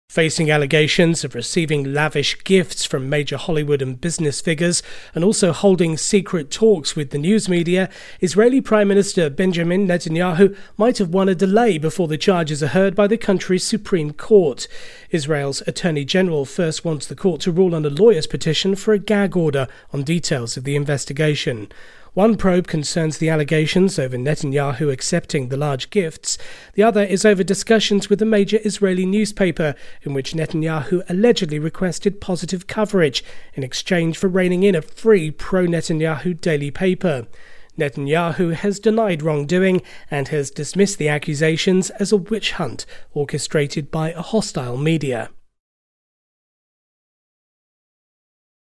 Facing allegations of receiving lavish gifts from major Hollywood and business figures and also holding secret talks with the news media, Israeli Prime Minister Benjamin Netanyahu might have won a delay before the charges are heard by the country's Supreme Court. Israel's Attorney General first wants the court to rule on a lawyer's petition for a gag order on details of the investigation. One probe concerns the allegations over Netanyahu accepting the large gifts. The other is over discussions with a major Israeli newspaper in which Netanyahu allegedly requested positive coverage in exchange for reining in a free pro-Netanyahu daily paper. Netanyahu has denied wrongdoing and has dismissed the accusations as a witch hunt orchestrated by a hostile media.